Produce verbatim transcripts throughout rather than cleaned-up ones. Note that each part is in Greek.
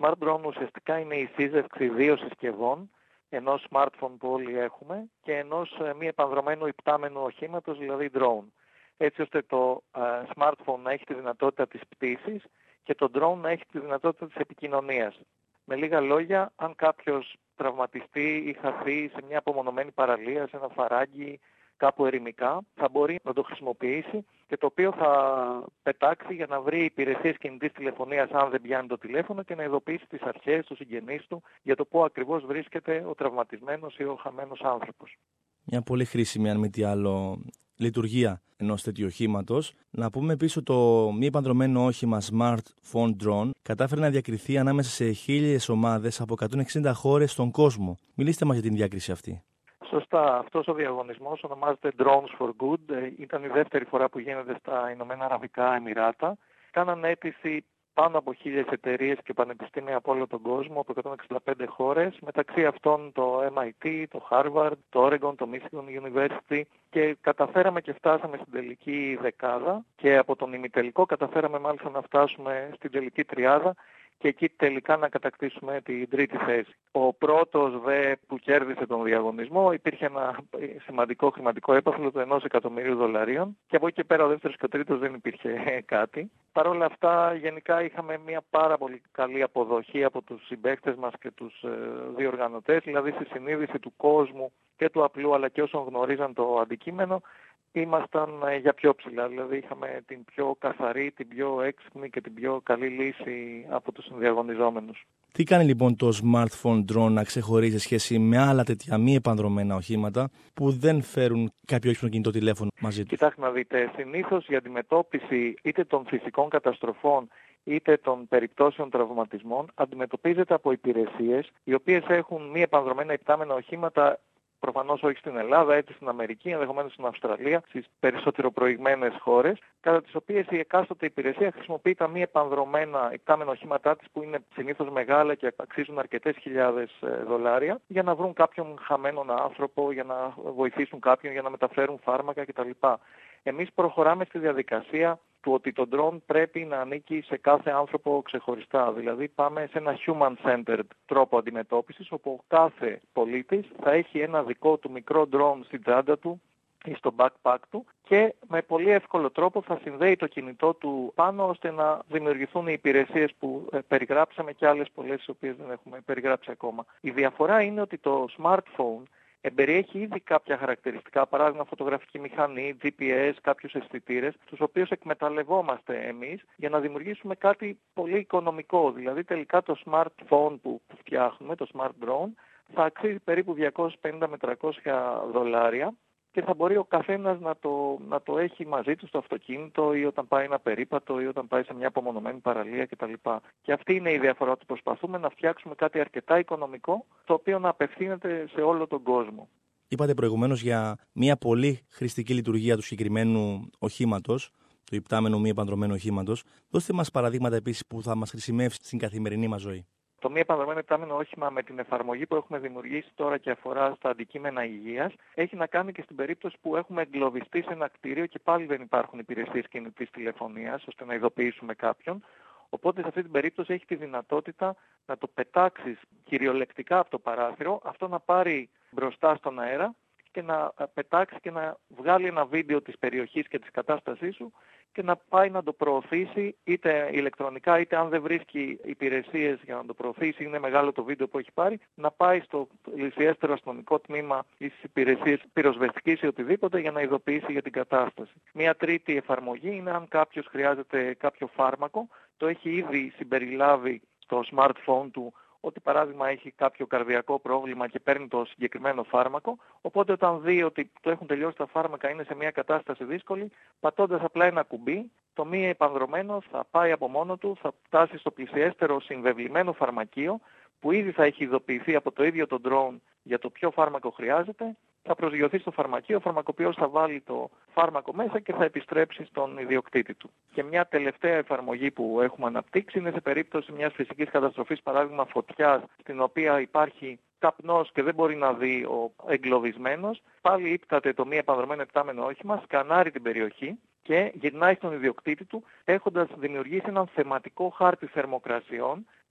smart drone ουσιαστικά είναι η σύζευξη δύο συσκευών, ενός smartphone που όλοι έχουμε και ενός μη επανδρωμένου υπτάμενου οχήματος, δηλαδή drone. Έτσι ώστε το uh, smartphone να έχει τη δυνατότητα της πτήσης και το drone να έχει τη δυνατότητα της επικοινωνίας. Με λίγα λόγια, αν κάποιος τραυματιστεί ή χαθεί σε μια απομονωμένη παραλία, σε ένα φαράγγι, κάπου ερημικά, θα μπορεί να το χρησιμοποιήσει και το οποίο θα πετάξει για να βρει υπηρεσίες κινητής τηλεφωνίας αν δεν πιάνει το τηλέφωνο και να ειδοποιήσει τις αρχές, τους συγγενείς του για το πού ακριβώς βρίσκεται ο τραυματισμένος ή ο χαμένος άνθρωπος. Μια πολύ χρήσιμη, αν μη τι άλλο, λειτουργία ενός τέτοιου οχήματος. Να πούμε επίσης ότι το μη επανδρωμένο όχημα Smartphone Drone κατάφερε να διακριθεί ανάμεσα σε χίλιες ομάδες από εκατόν εξήντα χώρες στον κόσμο. Μιλήστε μας για την διάκριση αυτή. Σωστά. Αυτός ο διαγωνισμός ονομάζεται Drones for Good. Ήταν η δεύτερη φορά που γίνεται στα Ηνωμένα Αραβικά Εμιράτα. Κάναν αίτηση πάνω από χίλιες εταιρείες και πανεπιστήμια από όλο τον κόσμο, από εκατόν εξήντα πέντε χώρες, μεταξύ αυτών το εμ άι τι, το Harvard, το Oregon, το Michigan University, και καταφέραμε και φτάσαμε στην τελική δεκάδα και από τον ημιτελικό καταφέραμε μάλιστα να φτάσουμε στην τελική τριάδα και εκεί τελικά να κατακτήσουμε την τρίτη θέση. Ο πρώτος δε που κέρδισε τον διαγωνισμό υπήρχε ένα σημαντικό χρηματικό έπαθλο του ενός εκατομμυρίου δολαρίων και από εκεί και πέρα ο δεύτερος και ο τρίτος δεν υπήρχε κάτι. Παρ' όλα αυτά γενικά είχαμε μια πάρα πολύ καλή αποδοχή από τους συμπαίκτες μας και τους ε, διοργανωτές, δηλαδή στη συνείδηση του κόσμου και του απλού αλλά και όσων γνωρίζαν το αντικείμενο. Ήμασταν για πιο ψηλά, δηλαδή είχαμε την πιο καθαρή, την πιο έξυπνη και την πιο καλή λύση από τους συνδιαγωνιζόμενους. Τι κάνει λοιπόν το smartphone drone να ξεχωρίζει σε σχέση με άλλα τέτοια μη επανδρωμένα οχήματα που δεν φέρουν κάποιο έξυπνο κινητό τηλέφωνο μαζί του? Κοιτάξτε να δείτε, συνήθως η αντιμετώπιση είτε των φυσικών καταστροφών είτε των περιπτώσεων τραυματισμών αντιμετωπίζεται από υπηρεσίες οι οποίες έχουν μη επανδρωμένα υπτάμενα οχήματα. Προφανώς όχι στην Ελλάδα, έτσι στην Αμερική, ενδεχομένως στην Αυστραλία, στις περισσότερο προηγμένες χώρες, κατά τις οποίες η εκάστοτε υπηρεσία χρησιμοποιεί τα μη επανδρωμένα υπτάμενα οχήματά της, που είναι συνήθως μεγάλα και αξίζουν αρκετές χιλιάδες δολάρια, για να βρουν κάποιον χαμένον άνθρωπο, για να βοηθήσουν κάποιον, για να μεταφέρουν φάρμακα κτλ. Εμείς προχωράμε στη διαδικασία του ότι το drone πρέπει να ανήκει σε κάθε άνθρωπο ξεχωριστά. Δηλαδή πάμε σε ένα human-centered τρόπο αντιμετώπισης, όπου ο κάθε πολίτης θα έχει ένα δικό του μικρό drone στην τσάντα του ή στο backpack του και με πολύ εύκολο τρόπο θα συνδέει το κινητό του πάνω ώστε να δημιουργηθούν οι υπηρεσίες που περιγράψαμε και άλλες πολλές τις οποίες δεν έχουμε περιγράψει ακόμα. Η διαφορά είναι ότι το smartphone εμπεριέχει ήδη κάποια χαρακτηριστικά, παράδειγμα φωτογραφική μηχανή, τζι πι ες, κάποιους αισθητήρες, τους οποίους εκμεταλλευόμαστε εμείς για να δημιουργήσουμε κάτι πολύ οικονομικό. Δηλαδή τελικά το smartphone που φτιάχνουμε, το smart drone, θα αξίζει περίπου διακόσια πενήντα με τριακόσια δολάρια και θα μπορεί ο καθένας να το, να το έχει μαζί του στο αυτοκίνητο ή όταν πάει ένα περίπατο ή όταν πάει σε μια απομονωμένη παραλία κτλ. Και αυτή είναι η διαφορά, ότι προσπαθούμε να φτιάξουμε κάτι αρκετά οικονομικό, το οποίο να απευθύνεται σε όλο τον κόσμο. Είπατε προηγουμένως για μια πολύ χρηστική λειτουργία του συγκεκριμένου οχήματος, του υπτάμενου μη επανδρωμένου οχήματος. Δώστε μας παραδείγματα επίσης που θα μας χρησιμεύσει στην καθημερινή μας ζωή. Το μη επανδρωμένο υπτάμενο όχημα με την εφαρμογή που έχουμε δημιουργήσει τώρα και αφορά στα αντικείμενα υγείας έχει να κάνει και στην περίπτωση που έχουμε εγκλωβιστεί σε ένα κτίριο και πάλι δεν υπάρχουν υπηρεσίες κινητής τηλεφωνίας ώστε να ειδοποιήσουμε κάποιον. Οπότε σε αυτή την περίπτωση έχει τη δυνατότητα να το πετάξεις κυριολεκτικά από το παράθυρο, αυτό να πάρει μπροστά στον αέρα και να πετάξει και να βγάλει ένα βίντεο της περιοχής και της κατάστασής σου και να πάει να το προωθήσει είτε ηλεκτρονικά είτε αν δεν βρίσκει υπηρεσίες για να το προωθήσει, είναι μεγάλο το βίντεο που έχει πάρει, να πάει στο πλησιέστερο αστυνομικό τμήμα ή στις υπηρεσίες πυροσβεστικής ή οτιδήποτε για να ειδοποιήσει για την κατάσταση. Μια τρίτη εφαρμογή είναι αν κάποιος χρειάζεται κάποιο φάρμακο, το έχει ήδη συμπεριλάβει στο smartphone του, ότι παράδειγμα έχει κάποιο καρδιακό πρόβλημα και παίρνει το συγκεκριμένο φάρμακο, οπότε όταν δει ότι το έχουν τελειώσει τα φάρμακα, είναι σε μια κατάσταση δύσκολη, πατώντας απλά ένα κουμπί, το μη επανδρωμένο θα πάει από μόνο του, θα φτάσει στο πλησιέστερο συμβεβλημένο φαρμακείο, που ήδη θα έχει ειδοποιηθεί από το ίδιο το drone για το ποιο φάρμακο χρειάζεται, θα προσγειωθεί στο φαρμακείο, ο φαρμακοποιός θα βάλει το φάρμακο μέσα και θα επιστρέψει στον ιδιοκτήτη του. Και μια τελευταία εφαρμογή που έχουμε αναπτύξει είναι σε περίπτωση μιας φυσικής καταστροφής, παράδειγμα φωτιάς, στην οποία υπάρχει καπνός και δεν μπορεί να δει ο εγκλωβισμένος, πάλι ύπταται το μη επανδρωμένο υπτάμενο όχημα, σκανάρει την περιοχή και γυρνάει στον ιδιοκτήτη του, έχοντας δημιουργήσει έναν θεματικό χάρτη θερμοκρασιών,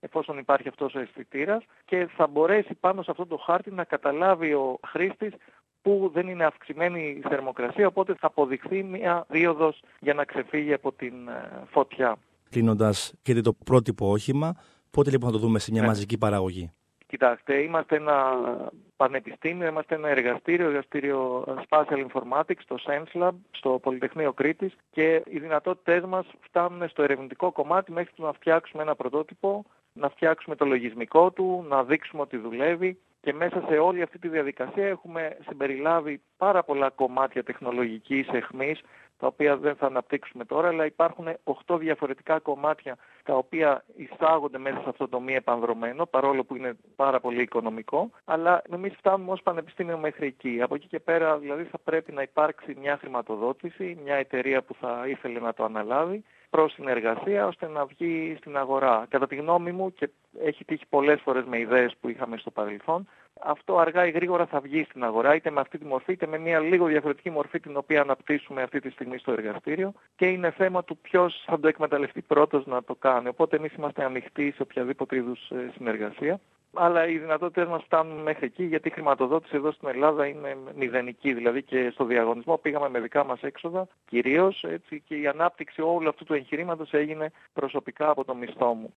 εφόσον υπάρχει αυτός ο αισθητήρας, και θα μπορέσει πάνω σε αυτό το χάρτη να καταλάβει ο χρήστης που δεν είναι αυξημένη η θερμοκρασία, οπότε θα αποδειχθεί μια δίωδος για να ξεφύγει από την φωτιά. Κλείνοντας, και το πρότυπο όχημα, πότε λοιπόν θα το δούμε σε μια ναι. μαζική παραγωγή? Κοιτάξτε, είμαστε ένα πανεπιστήμιο, είμαστε ένα εργαστήριο, εργαστήριο Spatial Informatics, το SenseLab, στο Πολυτεχνείο Κρήτης, και οι δυνατότητές μας φτάνουν στο ερευνητικό κομμάτι μέχρι να φτιάξουμε ένα πρωτότυπο, να φτιάξουμε το λογισμικό του, να δείξουμε ότι δουλεύει, και μέσα σε όλη αυτή τη διαδικασία έχουμε συμπεριλάβει πάρα πολλά κομμάτια τεχνολογικής αιχμής, τα οποία δεν θα αναπτύξουμε τώρα, αλλά υπάρχουν οκτώ διαφορετικά κομμάτια τα οποία εισάγονται μέσα σε αυτό το μη επανδρωμένο, παρόλο που είναι πάρα πολύ οικονομικό, αλλά εμείς φτάνουμε ως πανεπιστήμιο μέχρι εκεί. Από εκεί και πέρα δηλαδή θα πρέπει να υπάρξει μια χρηματοδότηση, μια εταιρεία που θα ήθελε να το αναλάβει, προς συνεργασία, ώστε να βγει στην αγορά. Κατά τη γνώμη μου, και έχει τύχει πολλές φορές με ιδέες που είχαμε στο παρελθόν, αυτό αργά ή γρήγορα θα βγει στην αγορά, είτε με αυτή τη μορφή, είτε με μια λίγο διαφορετική μορφή, την οποία αναπτύσσουμε αυτή τη στιγμή στο εργαστήριο, και είναι θέμα του ποιος θα το εκμεταλλευτεί πρώτος να το κάνει. Οπότε εμείς είμαστε ανοιχτοί σε οποιαδήποτε είδους συνεργασία. Αλλά οι δυνατότητες μας φτάνουν μέχρι εκεί, γιατί η χρηματοδότηση εδώ στην Ελλάδα είναι μηδενική. Δηλαδή και στο διαγωνισμό πήγαμε με δικά μας έξοδα κυρίως, έτσι, και η ανάπτυξη όλου αυτού του εγχειρήματος έγινε προσωπικά από το μισθό μου.